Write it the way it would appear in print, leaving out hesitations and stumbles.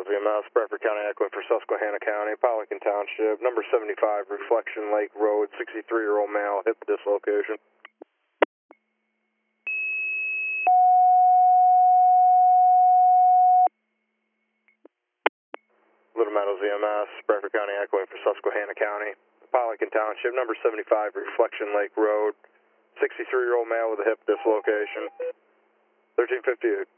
EMS, Bradford County echoing for Susquehanna County, Pelican Township, number 75, Reflection Lake Road, 63-year-old male, hip dislocation. Little Meadows EMS, Bradford County echoing for Susquehanna County, Pelican Township, number 75, Reflection Lake Road, 63-year-old male with a hip dislocation. 1358.